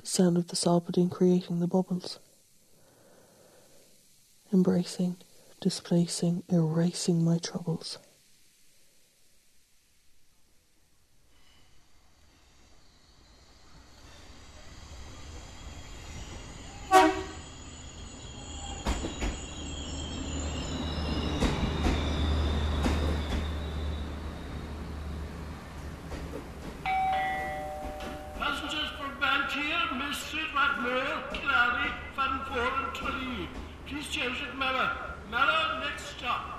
the sound of the Salbadine creating the bubbles. Embracing, displacing, erasing my troubles. Passengers for Bantier, Mrs. Macmillan, Clary, Fanford and Tully. Please change at Mallow. Mallow, next stop.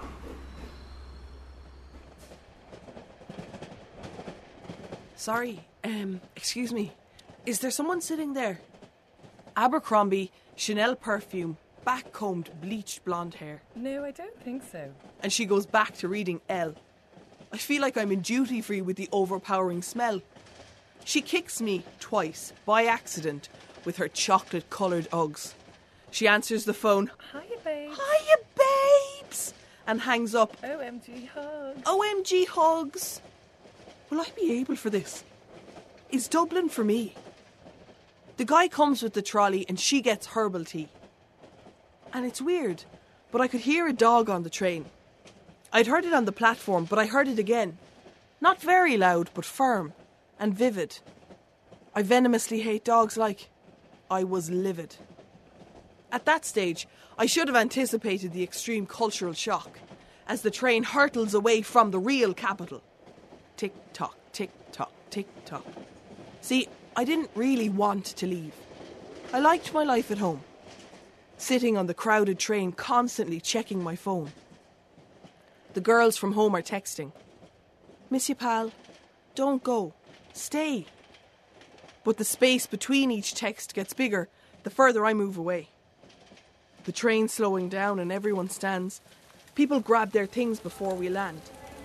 Sorry, excuse me. Is there someone sitting there? Abercrombie, Chanel perfume, back-combed, bleached blonde hair. No, I don't think so. And she goes back to reading Elle. I feel like I'm in duty-free with the overpowering smell. She kicks me twice, by accident, with her chocolate-coloured Uggs. She answers the phone. Hiya, babe. Hiya, babes! And hangs up. OMG hugs. OMG hugs. Will I be able for this? Is Dublin for me? The guy comes with the trolley and she gets herbal tea. And it's weird, but I could hear a dog on the train. I'd heard it on the platform, but I heard it again. Not very loud, but firm and vivid. I venomously hate dogs like. I was livid. At that stage, I should have anticipated the extreme cultural shock as the train hurtles away from the real capital. Tick-tock, tick-tock, tick-tock. See, I didn't really want to leave. I liked my life at home. Sitting on the crowded train, constantly checking my phone. The girls from home are texting. Miss you, pal. Don't go. Stay. But the space between each text gets bigger the further I move away. The train's slowing down and everyone stands. People grab their things before we land.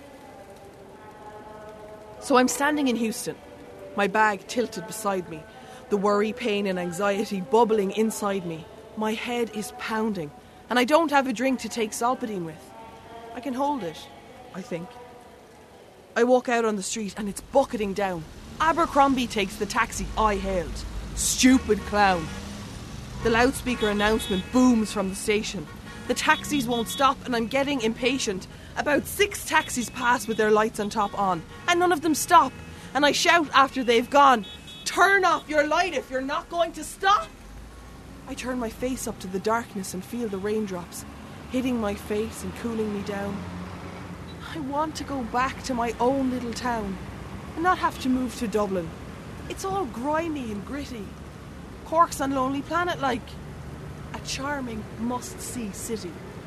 So I'm standing in Houston, my bag tilted beside me, the worry, pain and anxiety bubbling inside me. My head is pounding, and I don't have a drink to take Salbadine with. I can hold it, I think. I walk out on the street and it's bucketing down. Abercrombie takes the taxi I hailed. Stupid clown. The loudspeaker announcement booms from the station. The taxis won't stop and I'm getting impatient. About 6 taxis pass with their lights on top on, and none of them stop. And I shout after they've gone, "Turn off your light if you're not going to stop!" I turn my face up to the darkness and feel the raindrops hitting my face and cooling me down. I want to go back to my own little town and not have to move to Dublin. It's all grimy and gritty. Cork's on Lonely Planet like. A charming must-see city.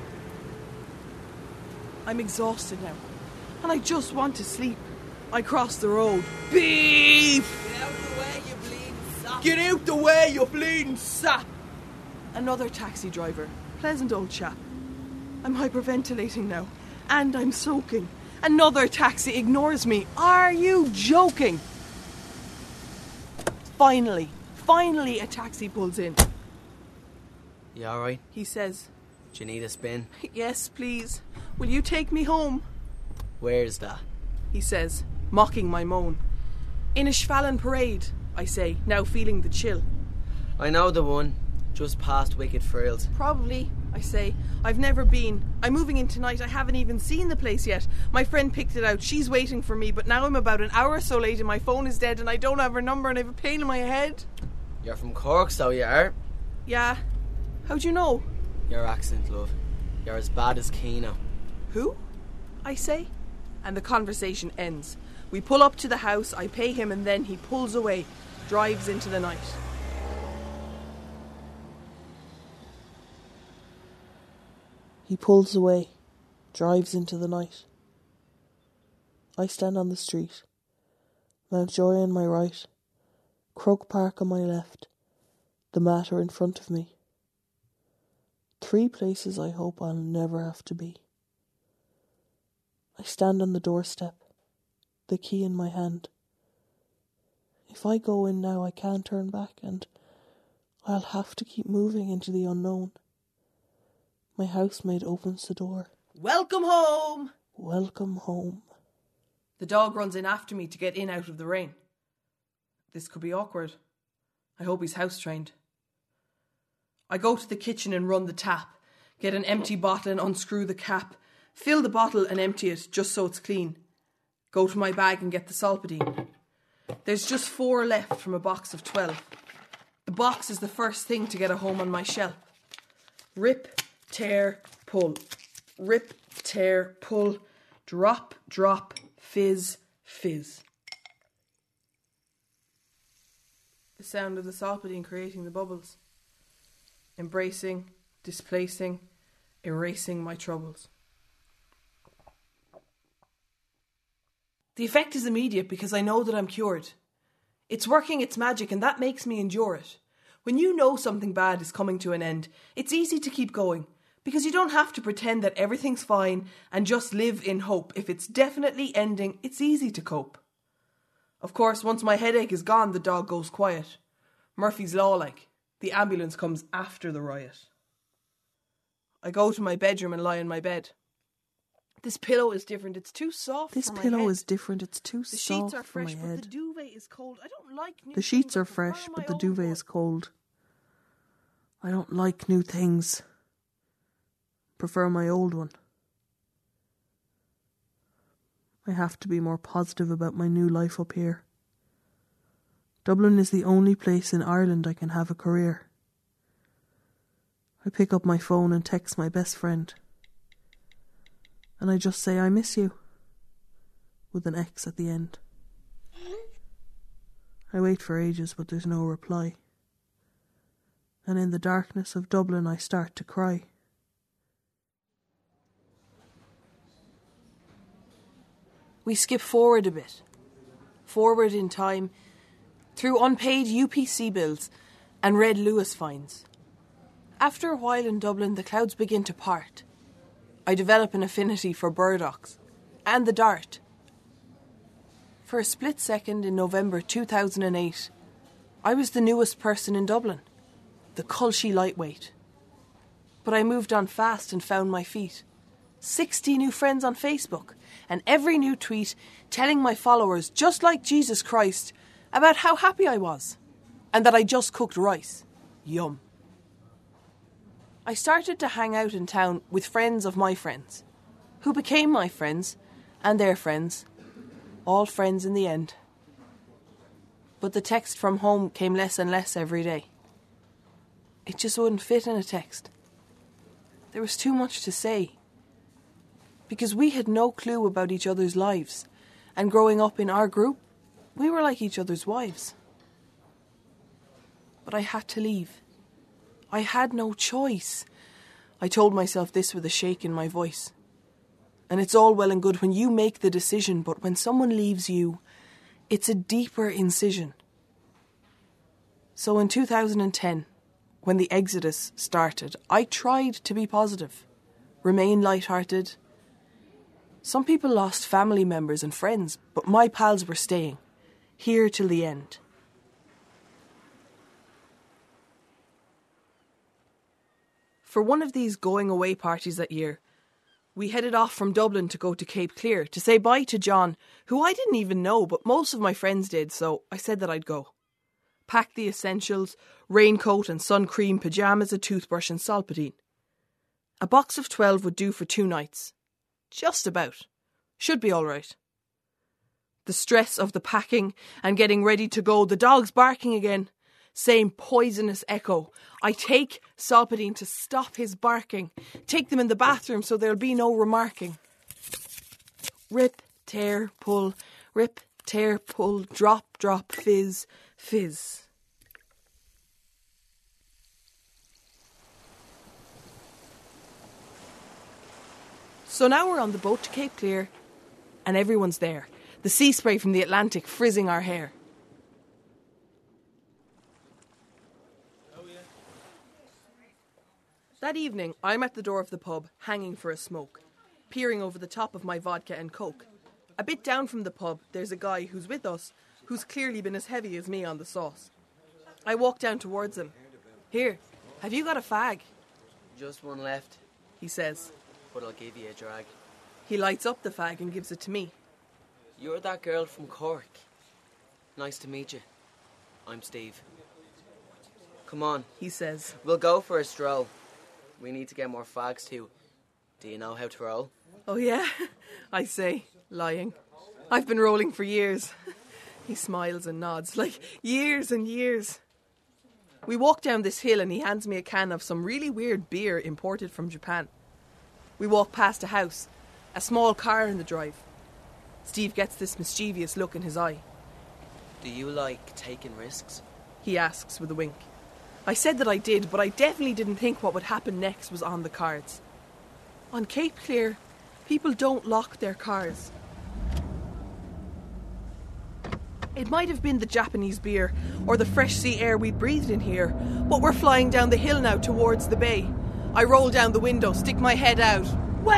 I'm exhausted now, and I just want to sleep. I cross the road. Beef! Get out the way, you bleeding sap! Get out the way, you bleeding sap! Another taxi driver, pleasant old chap. I'm hyperventilating now, and I'm soaking. Another taxi ignores me. Are you joking? Finally a taxi pulls in. You alright? He says, Do you need a spin? "Yes, please. Will you take me home?" Where's that? He says, mocking my moan. "In a Schwallen parade," I say, now feeling the chill. I know the one, just past Wicked Frills. "Probably," I say. "I've never been. I'm moving in tonight. I haven't even seen the place yet. My friend picked it out. She's waiting for me, but now I'm about an hour or so late and my phone is dead and I don't have her number and I have a pain in my head." You're from Cork, so you are. "Yeah. How'd you know?" Your accent, love. You're as bad as Keno. "Who?" I say. And the conversation ends. We pull up to the house, I pay him and then he pulls away, drives into the night. He pulls away, drives into the night. I stand on the street, Mountjoy on my right, Croke Park on my left, the Mater in front of me. 3 places I hope I'll never have to be. I stand on the doorstep, the key in my hand. If I go in now, I can't turn back and I'll have to keep moving into the unknown. My housemaid opens the door. "Welcome home!" Welcome home. The dog runs in after me to get in out of the rain. This could be awkward. I hope he's house-trained. I go to the kitchen and run the tap, get an empty bottle and unscrew the cap, fill the bottle and empty it just so it's clean. Go to my bag and get the Solpadeine. There's just 4 left from a box of 12. The box is the first thing to get a home on my shelf. Rip, tear, pull. Rip, tear, pull. Drop, drop, fizz, fizz. The sound of the Solpadeine creating the bubbles. Embracing, displacing, erasing my troubles. The effect is immediate because I know that I'm cured. It's working its magic and that makes me endure it. When you know something bad is coming to an end, it's easy to keep going because you don't have to pretend that everything's fine and just live in hope. If it's definitely ending, it's easy to cope. Of course, once my headache is gone, the dog goes quiet. Murphy's Law like. The ambulance comes after the riot. I go to my bedroom and lie in my bed. This pillow is different. It's too soft This for my pillow head. is different. It's too The sheets soft are for my fresh, but the head. duvet is cold. I don't like new The sheets things. are I prefer fresh, my but the old duvet one. is cold. I don't like new things. Prefer my old one. I have to be more positive about my new life up here. Dublin is the only place in Ireland I can have a career. I pick up my phone and text my best friend. And I just say I miss you, with an X at the end. I wait for ages, but there's no reply. And in the darkness of Dublin I start to cry. We skip forward a bit. Forward in time, through unpaid UPC bills and Red Lewis fines. After a while in Dublin, the clouds begin to part. I develop an affinity for burdocks and the dart. For a split second in November 2008, I was the newest person in Dublin, the Culshy lightweight. But I moved on fast and found my feet. 60 new friends on Facebook, and every new tweet telling my followers, just like Jesus Christ, about how happy I was, and that I just cooked rice. Yum. I started to hang out in town with friends of my friends, who became my friends, and their friends, all friends in the end. But the text from home came less and less every day. It just wouldn't fit in a text. There was too much to say. Because we had no clue about each other's lives, and growing up in our group, we were like each other's wives. But I had to leave. I had no choice. I told myself this with a shake in my voice. And it's all well and good when you make the decision, but when someone leaves you, it's a deeper incision. So in 2010, when the exodus started, I tried to be positive, remain light-hearted. Some people lost family members and friends, but my pals were staying, here till the end. For one of these going-away parties that year, we headed off from Dublin to go to Cape Clear to say bye to John, who I didn't even know, but most of my friends did, so I said that I'd go. Packed the essentials, raincoat and sun cream, pyjamas, a toothbrush and Solpadeine. A box of 12 would do for 2 nights. Just about. Should be all right. The stress of the packing and getting ready to go, the dogs barking again. Same poisonous echo. I take Solpadeine to stop his barking. Take them in the bathroom so there'll be no remarking. Rip, tear, pull. Rip, tear, pull. Drop, drop, fizz, fizz. So now we're on the boat to Cape Clear and everyone's there. The sea spray from the Atlantic frizzing our hair. That evening, I'm at the door of the pub, hanging for a smoke, peering over the top of my vodka and coke. A bit down from the pub, there's a guy who's with us, who's clearly been as heavy as me on the sauce. I walk down towards him. Here, have you got a fag? Just one left, He says. but I'll give you a drag. He lights up the fag and gives it to me. You're that girl from Cork. Nice to meet you. I'm Steve. Come on, he says. we'll go for a stroll. We need to get more fags too. Do you know how to roll? Oh yeah, I say, lying. I've been rolling for years. He smiles and nods, like years and years. We walk down this hill and he hands me a can of some really weird beer imported from Japan. We walk past a house, a small car in the drive. Steve gets this mischievous look in his eye. Do you like taking risks? He asks with a wink. I said that I did, but I definitely didn't think what would happen next was on the cards. On Cape Clear, people don't lock their cars. It might have been the Japanese beer or the fresh sea air we breathed in here, but we're flying down the hill now towards the bay. I roll down the window, stick my head out.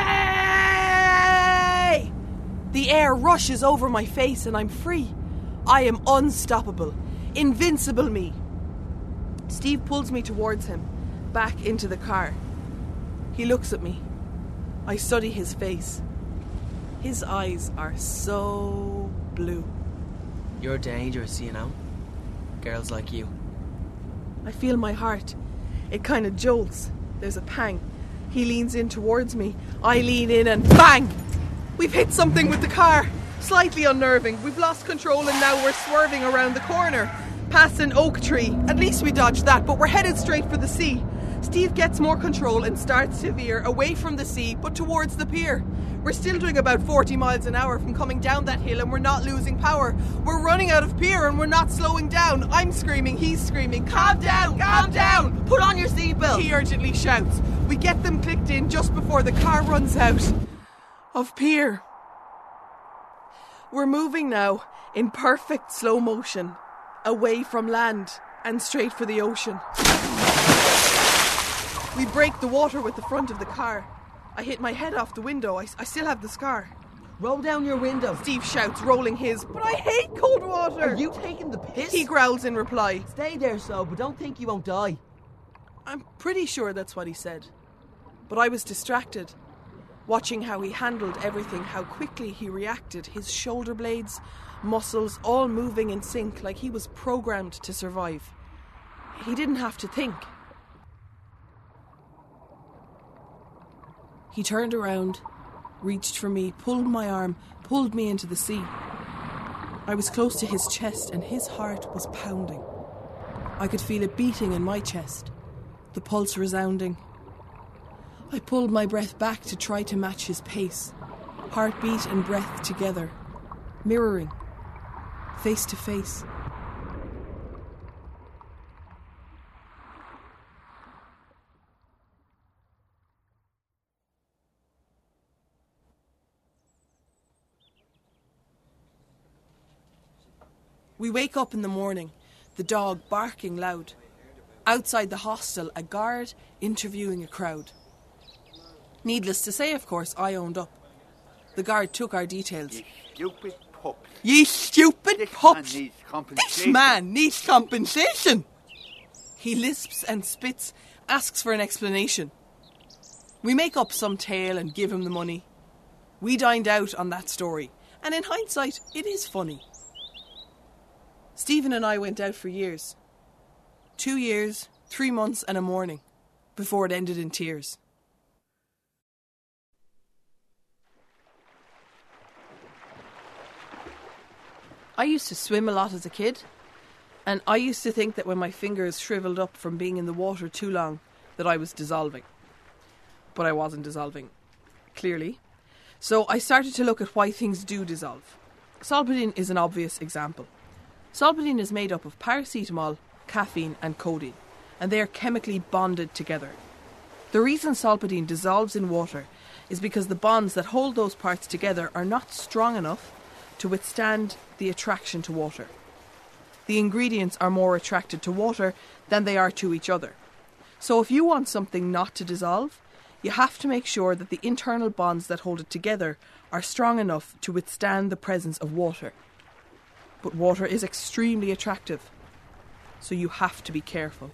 Way! The air rushes over my face and I'm free. I am unstoppable. Invincible me. Steve pulls me towards him, back into the car. He looks at me. I study his face. His eyes are so blue. You're dangerous, you know. Girls like you. I feel my heart. It kind of jolts. There's a pang. He leans in towards me. I lean in and bang! We've hit something with the car. Slightly unnerving. We've lost control and now we're swerving around the corner. Past an oak tree. At least we dodged that, but we're headed straight for the sea. Steve gets more control and starts to veer away from the sea, but towards the pier. We're still doing about 40 miles an hour from coming down that hill and we're not losing power. We're running out of pier and we're not slowing down. I'm screaming, he's screaming. Calm down, calm down! Put on your seatbelt! He urgently shouts. We get them clicked in just before the car runs out of pier. We're moving now in perfect slow motion, away from land and straight for the ocean. We break the water with the front of the car. I hit my head off the window. I still have the scar. Roll down your window. Steve shouts, rolling his. But I hate cold water. Are you taking the piss? He growls in reply. Stay there, so, but don't think you won't die. I'm pretty sure that's what he said. But I was distracted, watching how he handled everything, how quickly he reacted, his shoulder blades, muscles, all moving in sync like he was programmed to survive. He didn't have to think. He turned around, reached for me, pulled my arm, pulled me into the sea. I was close to his chest and his heart was pounding. I could feel it beating in my chest, the pulse resounding. I pulled my breath back to try to match his pace, heartbeat and breath together, mirroring, face to face. We wake up in the morning, the dog barking loud. Outside the hostel, a guard interviewing a crowd. Needless to say, of course, I owned up. The guard took our details. You stupid pups. Ye stupid This pups! man needs This compensation. man needs compensation! He lisps and spits, asks for an explanation. We make up some tale and give him the money. We dined out on that story, and in hindsight, it is funny. Stephen and I went out for years. 2 years, 3 months and a morning, before it ended in tears. I used to swim a lot as a kid, and I used to think that when my fingers shriveled up from being in the water too long, that I was dissolving. But I wasn't dissolving, clearly. So I started to look at why things do dissolve. Solpadeine is an obvious example. Solpadeine is made up of paracetamol, caffeine and codeine, and they are chemically bonded together. The reason solpadeine dissolves in water is because the bonds that hold those parts together are not strong enough to withstand the attraction to water. The ingredients are more attracted to water than they are to each other. So if you want something not to dissolve, you have to make sure that the internal bonds that hold it together are strong enough to withstand the presence of water. But water is extremely attractive, so you have to be careful.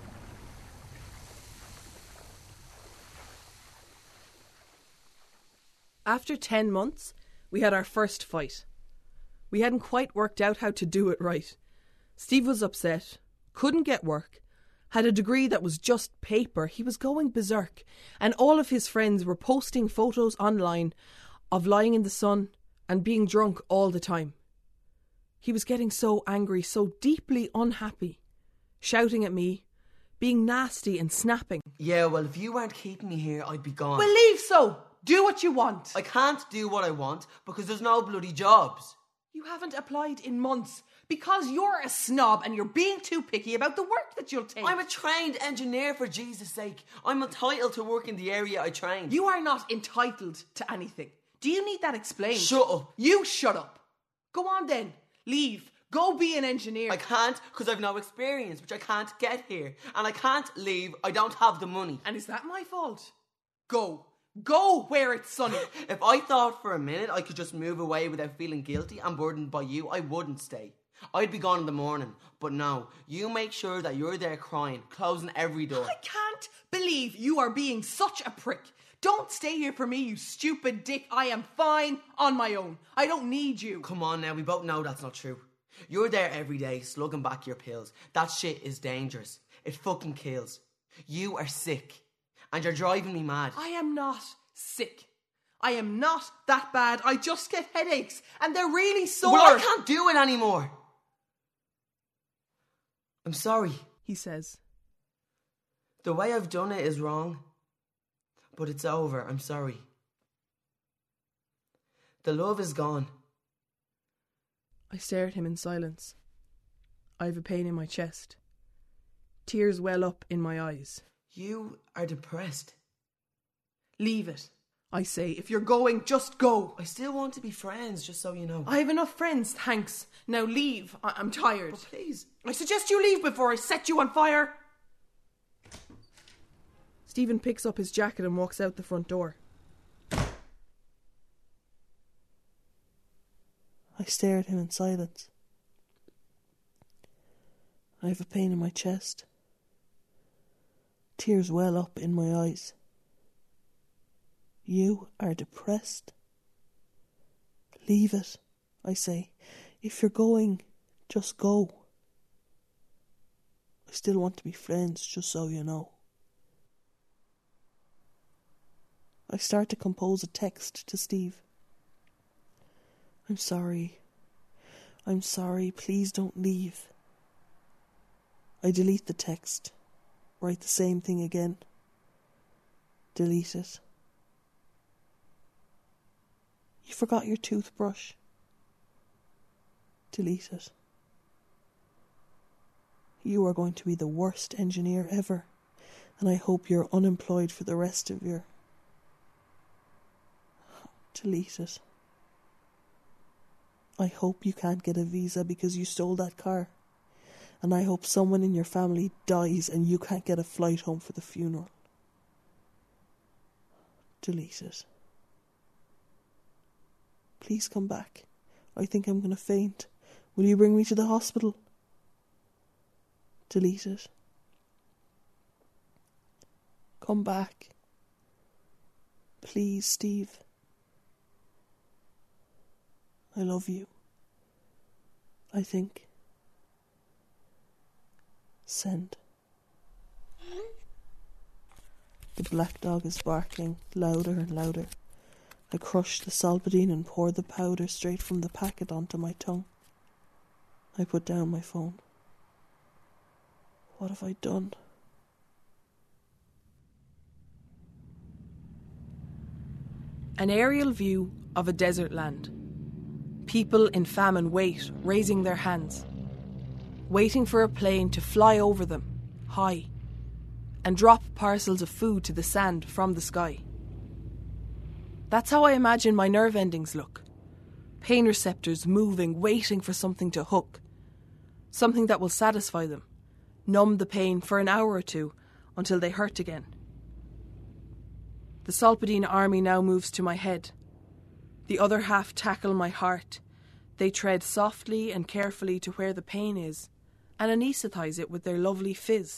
After 10 months, we had our first fight. We hadn't quite worked out how to do it right. Steve was upset, couldn't get work, had a degree that was just paper. He was going berserk, and all of his friends were posting photos online of lying in the sun and being drunk all the time. He was getting so angry, so deeply unhappy, shouting at me, being nasty and snapping. Yeah, well, if you weren't keeping me here, I'd be gone. Well, leave so. Do what you want. I can't do what I want because there's no bloody jobs. You haven't applied in months because you're a snob and you're being too picky about the work that you'll take. I'm a trained engineer, for Jesus' sake. I'm entitled to work in the area I trained. You are not entitled to anything. Do you need that explained? Shut up. You shut up. Go on then. Leave. Go be an engineer. I can't because I've no experience, which I can't get here. And I can't leave. I don't have the money. And is that my fault? Go. Go where it's sunny. If I thought for a minute I could just move away without feeling guilty and burdened by you, I wouldn't stay. I'd be gone in the morning. But no, you make sure that you're there crying, closing every door. I can't believe you are being such a prick. Don't stay here for me, you stupid dick. I am fine on my own. I don't need you. Come on now, we both know that's not true. You're there every day, slugging back your pills. That shit is dangerous. It fucking kills. You are sick. And you're driving me mad. I am not sick. I am not that bad. I just get headaches. And they're really sore. Well, I can't do it anymore. I'm sorry, he says. The way I've done it is wrong. But it's over. I'm sorry. The love is gone. I stare at him in silence. I have a pain in my chest. Tears well up in my eyes. You are depressed. Leave it, I say. If you're going, just go. I still want to be friends, just so you know. I have enough friends, thanks. Now leave. I'm tired. But please. I suggest you leave before I set you on fire. Stephen picks up his jacket and walks out the front door. I stare at him in silence. I have a pain in my chest. Tears well up in my eyes. You are depressed. Leave it, I say. If you're going, just go. I still want to be friends, just so you know. I start to compose a text to Steve. I'm sorry. I'm sorry. Please don't leave. I delete the text. Write the same thing again. Delete it. You forgot your toothbrush. Delete it. You are going to be the worst engineer ever, and I hope you're unemployed for the rest of your... Delete it. I hope you can't get a visa because you stole that car. And I hope someone in your family dies and you can't get a flight home for the funeral. Delete it. Please come back. I think I'm going to faint. Will you bring me to the hospital? Delete it. Come back. Please, Steve. I love you. I think. Send. The black dog is barking louder and louder. I crush the Solpadeine and pour the powder straight from the packet onto my tongue. I put down my phone. What have I done? An aerial view of a desert land. People in famine wait, raising their hands, waiting for a plane to fly over them, high, and drop parcels of food to the sand from the sky. That's how I imagine my nerve endings look. Pain receptors moving, waiting for something to hook. Something that will satisfy them, numb the pain for an hour or two until they hurt again. The Solpadeine army now moves to my head. The other half tackle my heart. They tread softly and carefully to where the pain is and anaesthetise it with their lovely fizz.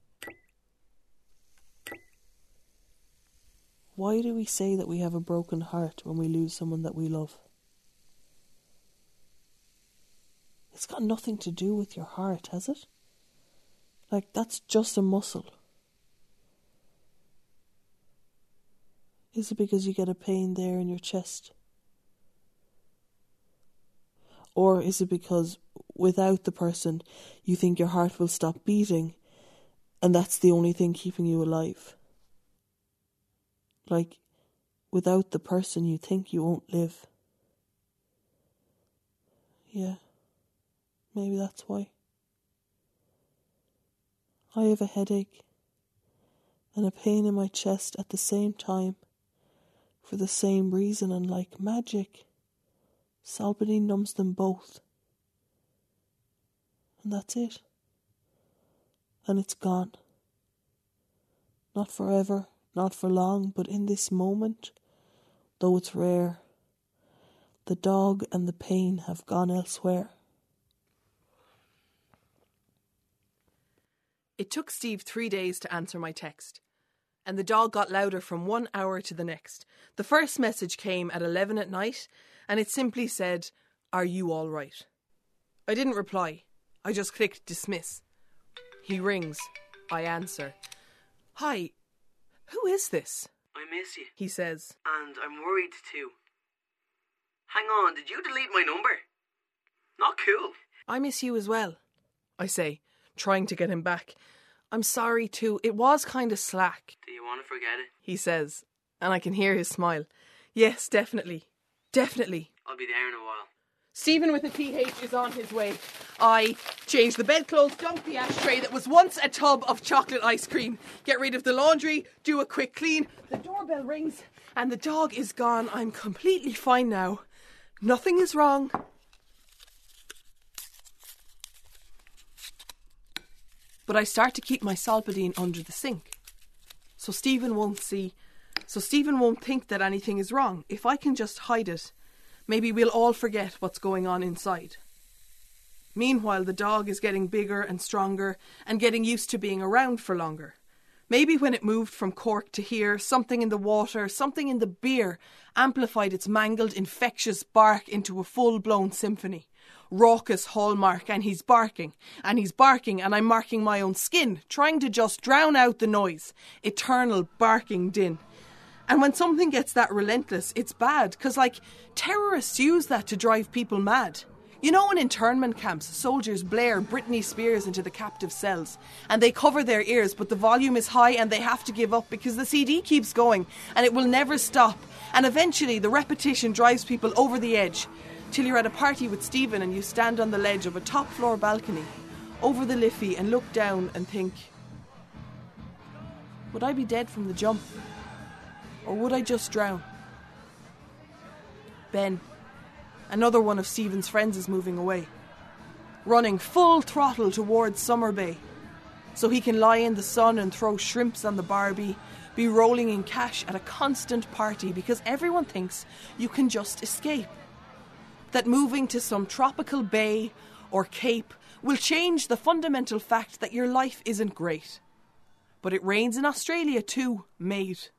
Why do we say that we have a broken heart when we lose someone that we love? It's got nothing to do with your heart, has it? Like, that's just a muscle. Is it because you get a pain there in your chest? Or is it because without the person you think your heart will stop beating and that's the only thing keeping you alive? Like, without the person you think you won't live. Yeah, maybe that's why. I have a headache and a pain in my chest at the same time for the same reason, and like magic, Solpadeine numbs them both. And that's it. And it's gone. Not forever, not for long, but in this moment, though it's rare, the dog and the pain have gone elsewhere. It took Steve 3 days to answer my text, and the dog got louder from 1 hour to the next. The first message came at 11 at night, and it simply said, "Are you all right?" I didn't reply. I just clicked dismiss. He rings. I answer. "Hi, who is this?" I miss you. He says. And I'm worried too. Hang on, did you delete my number? Not cool. "I miss you as well," I say, trying to get him back. "I'm sorry too, it was kind of slack." Do you want to forget it? He says, and I can hear his smile. "Yes, definitely. Definitely." I'll be there in a while. Stephen with a PH is on his way. I change the bedclothes, dump the ashtray that was once a tub of chocolate ice cream, get rid of the laundry, do a quick clean. The doorbell rings and the dog is gone. I'm completely fine now. Nothing is wrong. But I start to keep my Solpadeine under the sink. So Stephen won't think that anything is wrong. If I can just hide it, maybe we'll all forget what's going on inside. Meanwhile, the dog is getting bigger and stronger and getting used to being around for longer. Maybe when it moved from Cork to here, something in the water, something in the beer amplified its mangled, infectious bark into a full-blown symphony. Raucous hallmark, and he's barking, and I'm marking my own skin, trying to just drown out the noise. Eternal barking din. And when something gets that relentless, it's bad, because, terrorists use that to drive people mad. You know, in internment camps, soldiers blare Britney Spears into the captive cells, and they cover their ears, but the volume is high and they have to give up because the CD keeps going, and it will never stop. And eventually, the repetition drives people over the edge, till you're at a party with Stephen and you stand on the ledge of a top-floor balcony, over the Liffey, and look down and think, would I be dead from the jump? Or would I just drown? Ben, another one of Stephen's friends, is moving away, running full throttle towards Summer Bay, so he can lie in the sun and throw shrimps on the barbie, be rolling in cash at a constant party because everyone thinks you can just escape. That moving to some tropical bay or cape will change the fundamental fact that your life isn't great. But it rains in Australia too, mate.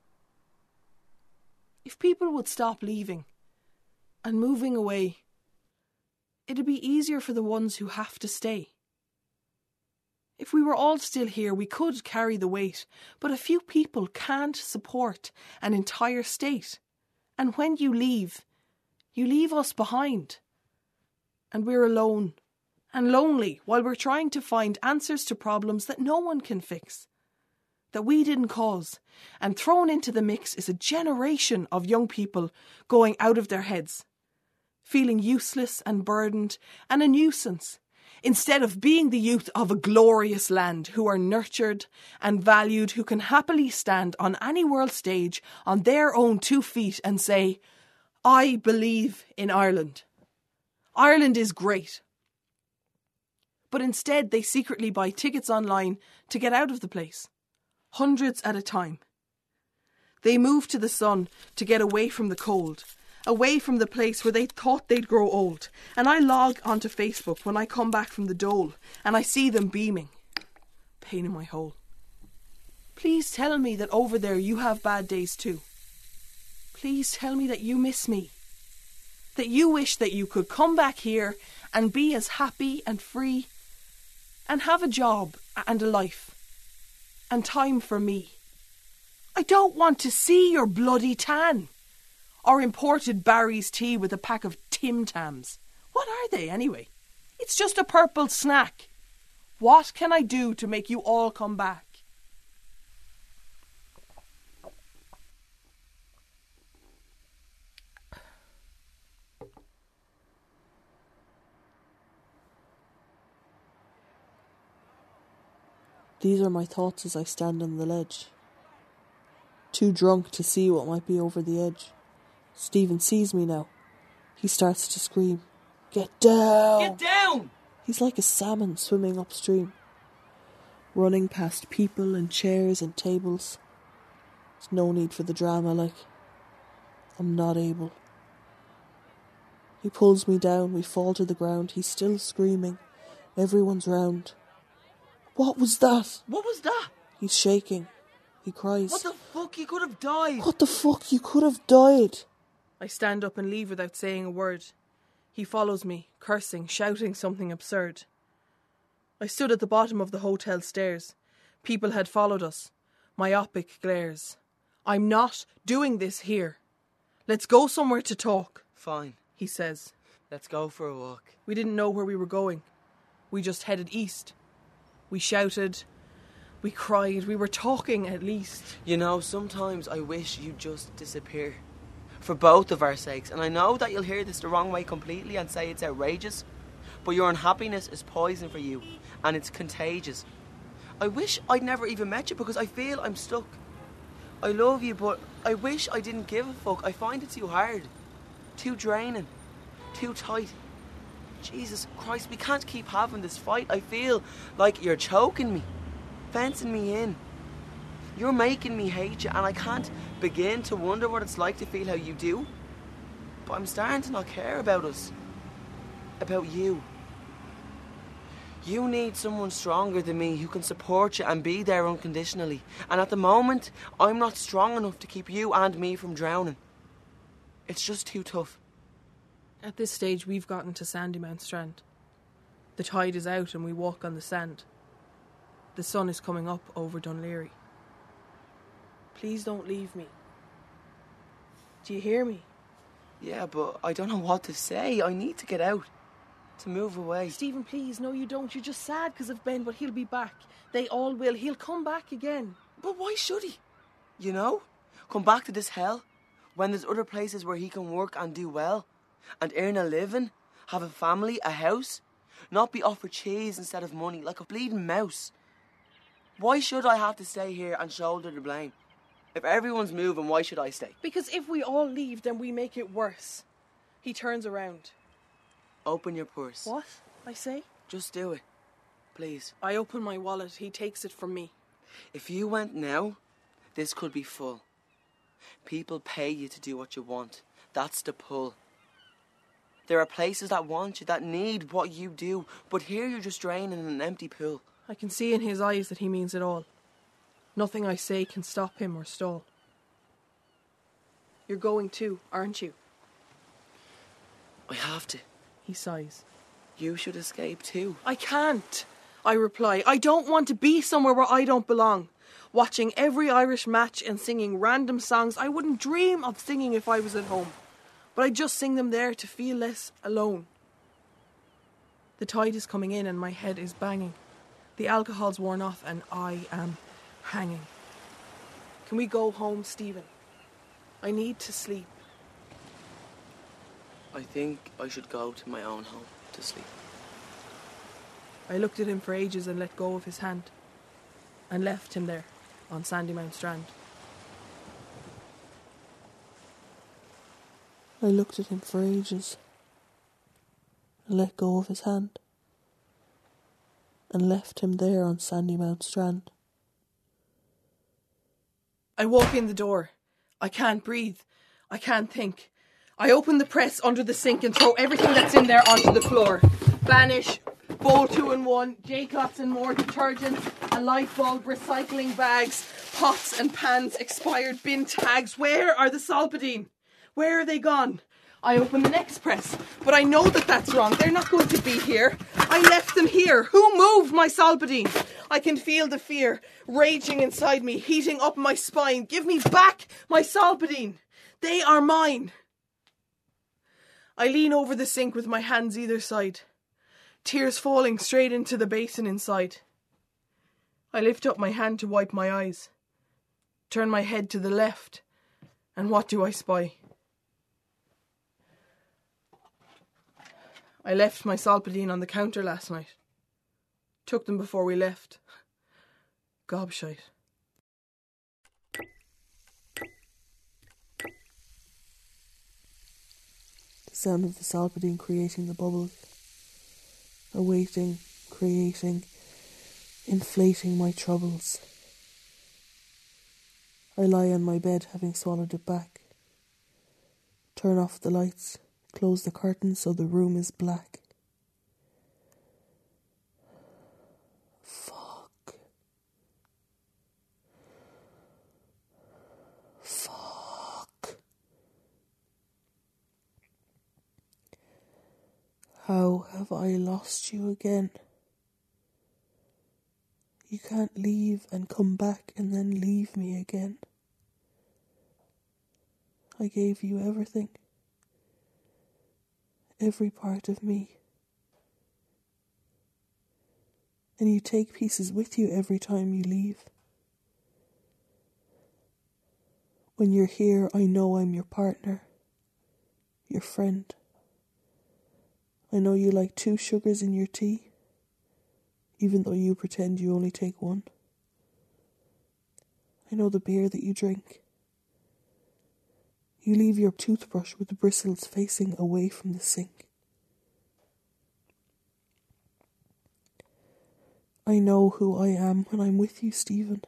If people would stop leaving and moving away, it'd be easier for the ones who have to stay. If we were all still here, we could carry the weight, but a few people can't support an entire state. And when you leave us behind. And we're alone and lonely while we're trying to find answers to problems that no one can fix, that we didn't cause. And thrown into the mix is a generation of young people going out of their heads, feeling useless and burdened and a nuisance, instead of being the youth of a glorious land who are nurtured and valued, who can happily stand on any world stage on their own 2 feet and say, I believe in Ireland. Ireland is great. But instead they secretly buy tickets online to get out of the place, hundreds at a time. They move to the sun to get away from the cold, away from the place where they thought they'd grow old. And I log onto Facebook when I come back from the dole and I see them beaming. Pain in my hole. Please tell me that over there you have bad days too. Please tell me that you miss me, that you wish that you could come back here and be as happy and free and have a job and a life. And time for me. I don't want to see your bloody tan. Or imported Barry's tea with a pack of Tim Tams. What are they anyway? It's just a purple snack. What can I do to make you all come back? These are my thoughts as I stand on the ledge. Too drunk to see what might be over the edge. Stephen sees me now. He starts to scream. Get down! Get down! He's like a salmon swimming upstream, running past people and chairs and tables. There's no need for the drama, like, I'm not able. He pulls me down, we fall to the ground. He's still screaming. Everyone's round. What was that? What was that? He's shaking. He cries. What the fuck? You could have died. What the fuck? You could have died. I stand up and leave without saying a word. He follows me, cursing, shouting something absurd. I stood at the bottom of the hotel stairs. People had followed us. Myopic glares. I'm not doing this here. Let's go somewhere to talk, Fine. he says. Let's go for a walk. We didn't know where we were going. We just headed east. We shouted. We cried. We were talking at least. You know, sometimes I wish you'd just disappear. For both of our sakes. And I know that you'll hear this the wrong way completely and say it's outrageous. But your unhappiness is poison for you. And it's contagious. I wish I'd never even met you because I feel I'm stuck. I love you, but I wish I didn't give a fuck. I find it too hard. Too draining. Too tight. Jesus Christ, we can't keep having this fight. I feel like you're choking me. Fencing me in. You're making me hate you, and I can't begin to wonder what it's like to feel how you do. But I'm starting to not care about us. About you. You need someone stronger than me who can support you and be there unconditionally. And at the moment, I'm not strong enough to keep you and me from drowning. It's just too tough. At this stage, we've gotten to Sandymount Strand. The tide is out and we walk on the sand. The sun is coming up over Dunleary. Please don't leave me. Do you hear me? Yeah, but I don't know what to say. I need to get out. To move away. Stephen, please, no you don't. You're just sad because of Ben, but he'll be back. They all will. He'll come back again. But why should he? You know? Come back to this hell when there's other places where he can work and do well and earn a living, have a family, a house, not be offered cheese instead of money like a bleeding mouse. Why should I have to stay here and shoulder the blame? If everyone's moving, why should I stay? Because if we all leave, then we make it worse. He turns around. Open your purse. What? I say? Just do it. Please. I open my wallet. He takes it from me. If you went now, this could be full. People pay you to do what you want. That's the pull. There are places that want you, that need what you do, but here you're just draining in an empty pool. I can see in his eyes that he means it all. Nothing I say can stop him or stall. You're going too, aren't you? I have to. He sighs. You should escape too. I can't, I reply. I don't want to be somewhere where I don't belong. Watching every Irish match and singing random songs I wouldn't dream of singing if I was at home. But I just sing them there to feel less alone. The tide is coming in and my head is banging. The alcohol's worn off and I am hanging. Can we go home, Stephen? I need to sleep. I think I should go to my own home to sleep. I looked at him for ages and let go of his hand. And left him there on Sandymount Strand. I looked at him for ages and let go of his hand and left him there on Sandymount Strand. I walk in the door. I can't breathe. I can't think. I open the press under the sink and throw everything that's in there onto the floor. Vanish, Bowl 2-in-1, J-Clots and more detergent, a light bulb, recycling bags, pots and pans, expired bin tags. Where are the Solpadeine? Where are they gone? I open the next press, but I know that that's wrong. They're not going to be here. I left them here. Who moved my Solpadeine? I can feel the fear raging inside me, heating up my spine. Give me back my Solpadeine. They are mine. I lean over the sink with my hands either side, tears falling straight into the basin inside. I lift up my hand to wipe my eyes, turn my head to the left, and what do I spy? I left my Solpadeine on the counter last night. Took them before we left. Gobshite. The sound of the Solpadeine creating the bubbles. Awaiting, creating, inflating my troubles. I lie on my bed having swallowed it back. Turn off the lights. Close the curtains so the room is black. Fuck. How have I lost you again? You can't leave and come back and then leave me again. I gave you everything. Every part of me. And you take pieces with you every time you leave. When you're here, I know I'm your partner, your friend. I know you like 2 sugars in your tea, even though you pretend you only take 1. I know the beer that you drink. You leave your toothbrush with the bristles facing away from the sink. I know who I am when I'm with you, Stephen.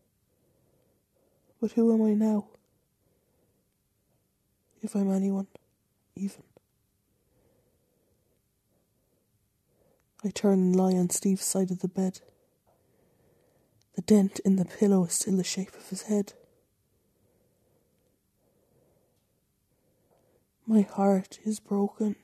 But who am I now? If I'm anyone, even. I turn and lie on Steve's side of the bed. The dent in the pillow is still the shape of his head. My heart is broken.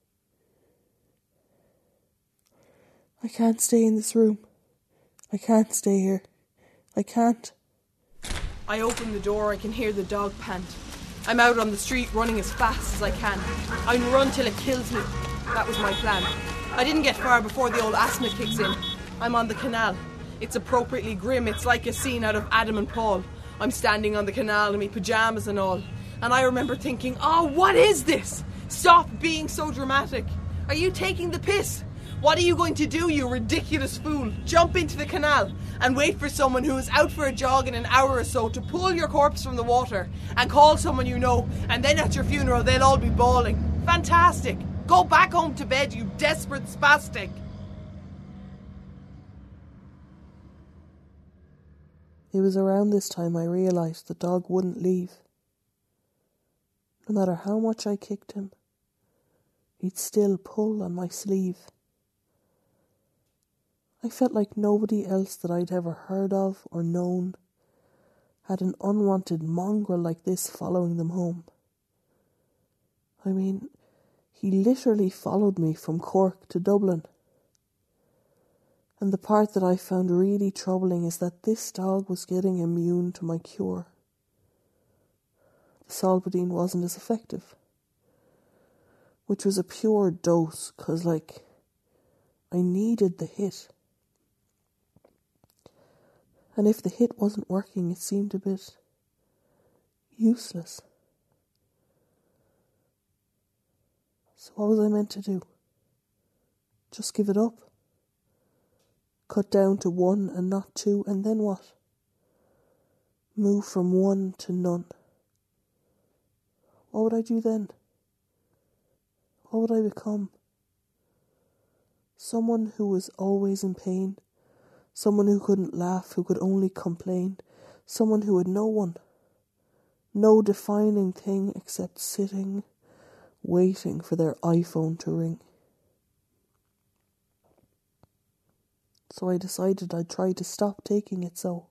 I can't stay in this room. I can't stay here. I can't. I open the door, I can hear the dog pant. I'm out on the street running as fast as I can. I run till it kills me. That was my plan. I didn't get far before the old asthma kicks in. I'm on the canal. It's appropriately grim. It's like a scene out of Adam and Paul. I'm standing on the canal in my pyjamas and all. And I remember thinking, oh, what is this? Stop being so dramatic. Are you taking the piss? What are you going to do, you ridiculous fool? Jump into the canal and wait for someone who is out for a jog in an hour or so to pull your corpse from the water and call someone you know, and then at your funeral they'll all be bawling. Fantastic. Go back home to bed, you desperate spastic. It was around this time I realised the dog wouldn't leave. No matter how much I kicked him, he'd still pull on my sleeve. I felt like nobody else that I'd ever heard of or known had an unwanted mongrel like this following them home. I mean, he literally followed me from Cork to Dublin. And the part that I found really troubling is that this dog was getting immune to my cure. The Solpadeine wasn't as effective, which was a pure dose, because, I needed the hit. And if the hit wasn't working, it seemed a bit useless. So what was I meant to do? Just give it up? Cut down to 1 and not 2, and then what? Move from 1 to none. What would I do then? What would I become? Someone who was always in pain. Someone who couldn't laugh, who could only complain. Someone who had no one. No defining thing except sitting, waiting for their iPhone to ring. So I decided I'd try to stop taking it so,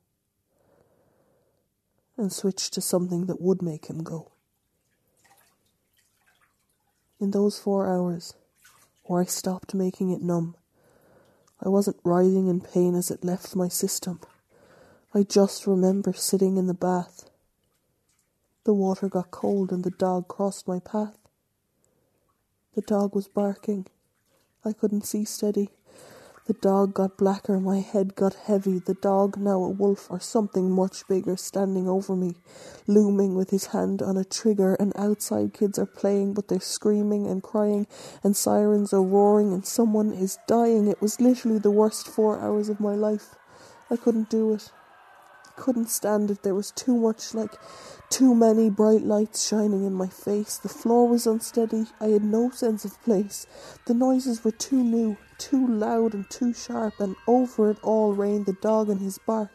and switch to something that would make him go. In those 4 hours, or I stopped making it numb, I wasn't writhing in pain as it left my system. I just remember sitting in the bath. The water got cold and the dog crossed my path. The dog was barking. I couldn't see steady. The dog got blacker, my head got heavy. The dog, now a wolf or something much bigger, standing over me, looming with his hand on a trigger, and outside kids are playing, but they're screaming and crying, and sirens are roaring, and someone is dying. It was literally the worst 4 hours of my life. I couldn't do it. I couldn't stand it. There was too much, too many bright lights shining in my face. The floor was unsteady. I had no sense of place. The noises were too new, too loud and too sharp, and over it all reigned the dog and his bark.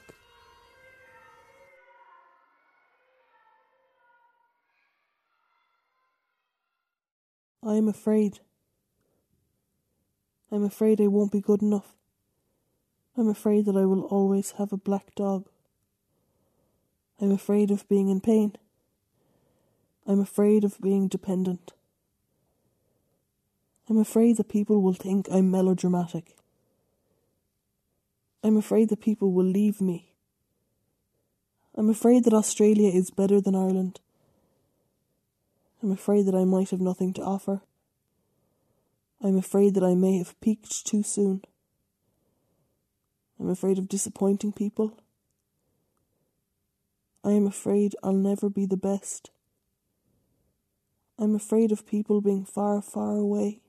I am afraid. I'm afraid I won't be good enough. I'm afraid that I will always have a black dog. I'm afraid of being in pain. I'm afraid of being dependent. I'm afraid that people will think I'm melodramatic. I'm afraid that people will leave me. I'm afraid that Australia is better than Ireland. I'm afraid that I might have nothing to offer. I'm afraid that I may have peaked too soon. I'm afraid of disappointing people. I am afraid I'll never be the best. I'm afraid of people being far, far away.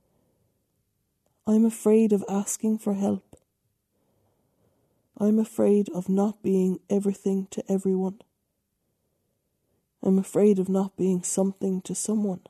I'm afraid of asking for help. I'm afraid of not being everything to everyone. I'm afraid of not being something to someone.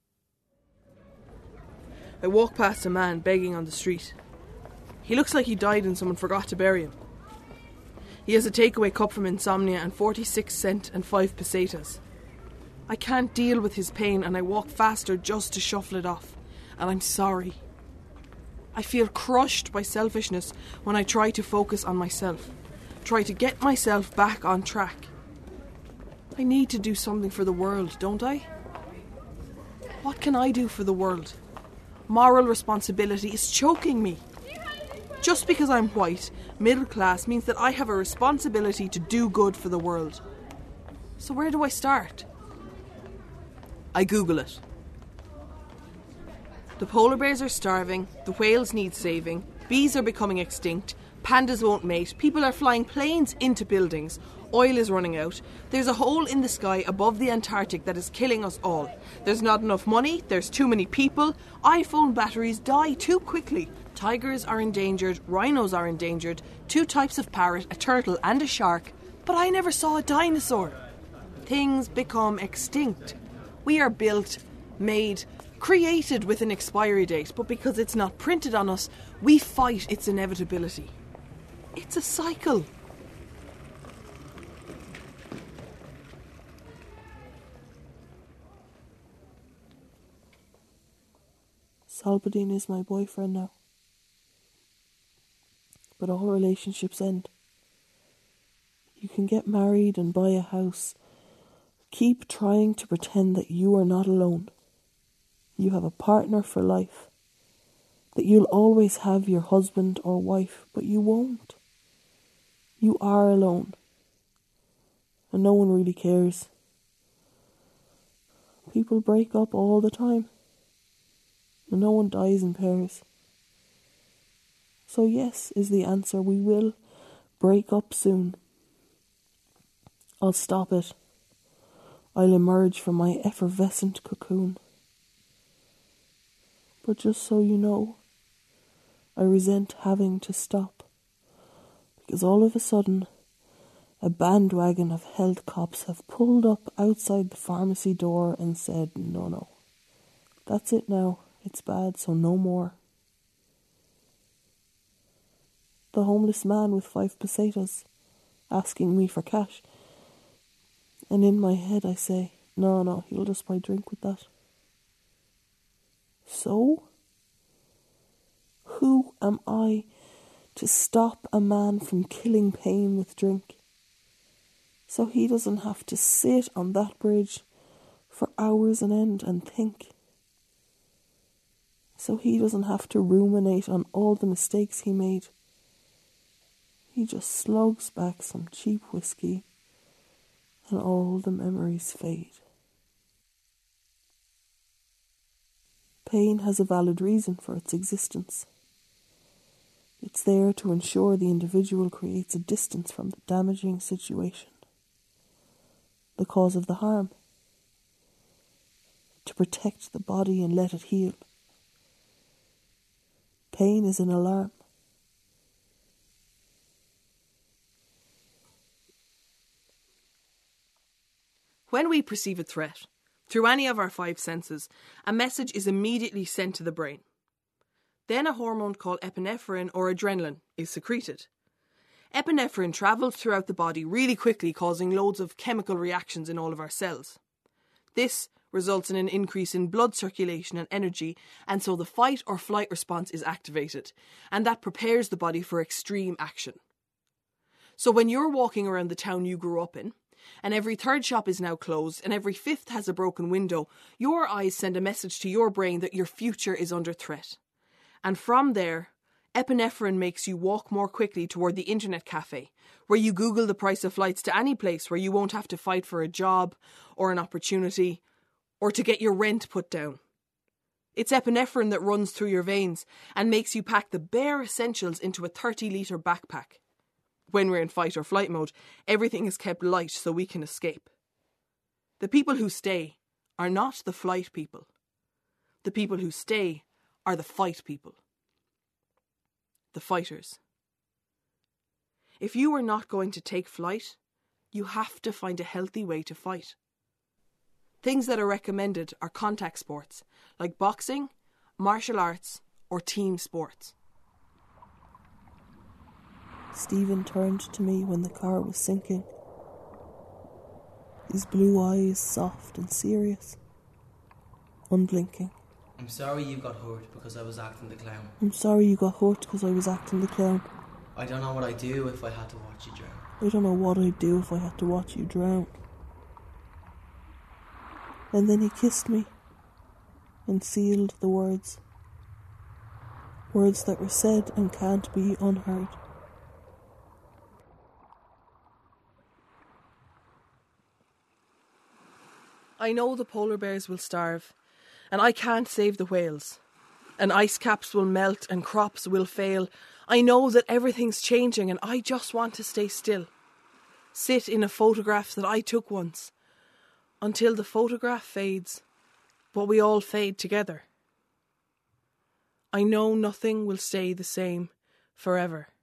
I walk past a man begging on the street. He looks like he died and someone forgot to bury him. He has a takeaway cup from Insomnia and 46 cent and 5 pesetas. I can't deal with his pain and I walk faster just to shuffle it off. And I'm sorry. I feel crushed by selfishness when I try to focus on myself. Try to get myself back on track. I need to do something for the world, don't I? What can I do for the world? Moral responsibility is choking me. Just because I'm white, middle class, means that I have a responsibility to do good for the world. So where do I start? I Google it. The polar bears are starving, the whales need saving, bees are becoming extinct, pandas won't mate, people are flying planes into buildings, oil is running out, there's a hole in the sky above the Antarctic that is killing us all. There's not enough money, there's too many people, iPhone batteries die too quickly, tigers are endangered, rhinos are endangered, 2 types of parrot, a turtle and a shark, but I never saw a dinosaur. Things become extinct. We are built, made, created with an expiry date, but because it's not printed on us, we fight its inevitability. It's a cycle. Salbadine is my boyfriend now. But all relationships end. You can get married and buy a house. Keep trying to pretend that you are not alone. You have a partner for life. That you'll always have your husband or wife, but you won't. You are alone. And no one really cares. People break up all the time. And no one dies in pairs. So yes is the answer. We will break up soon. I'll stop it. I'll emerge from my effervescent cocoon. But just so you know, I resent having to stop. Because all of a sudden, a bandwagon of health cops have pulled up outside the pharmacy door and said, no, that's it now. It's bad, so no more. The homeless man with 5 pesetas asking me for cash. And in my head I say, no, he'll just buy drink with that. So? Who am I to stop a man from killing pain with drink? So he doesn't have to sit on that bridge for hours on end and think. so he doesn't have to ruminate on all the mistakes he made. He just slugs back some cheap whiskey and all the memories fade. Pain has a valid reason for its existence. It's there to ensure the individual creates a distance from the damaging situation, the cause of the harm, to protect the body and let it heal. Pain is an alarm. When we perceive a threat, through any of our 5 senses, a message is immediately sent to the brain. Then a hormone called epinephrine or adrenaline is secreted. Epinephrine travels throughout the body really quickly, causing loads of chemical reactions in all of our cells. This results in an increase in blood circulation and energy, and so the fight or flight response is activated, and that prepares the body for extreme action. So when you're walking around the town you grew up in, and every third shop is now closed, and every fifth has a broken window, your eyes send a message to your brain that your future is under threat. And from there, epinephrine makes you walk more quickly toward the internet cafe, where you Google the price of flights to any place where you won't have to fight for a job or an opportunity or to get your rent put down. It's epinephrine that runs through your veins and makes you pack the bare essentials into a 30-litre backpack. When we're in fight or flight mode, everything is kept light so we can escape. The people who stay are not the flight people. The people who stay are the fight people. The fighters. If you are not going to take flight, you have to find a healthy way to fight. Things that are recommended are contact sports, like boxing, martial arts, or team sports. Stephen turned to me when the car was sinking. His blue eyes soft and serious, unblinking. I'm sorry you got hurt because I was acting the clown. I'm sorry you got hurt because I was acting the clown. I don't know what I'd do if I had to watch you drown. I don't know what I'd do if I had to watch you drown. And then he kissed me and sealed the words. Words that were said and can't be unheard. I know the polar bears will starve, and I can't save the whales. And ice caps will melt and crops will fail. I know that everything's changing and I just want to stay still. Sit in a photograph that I took once, until the photograph fades, but we all fade together. I know nothing will stay the same forever.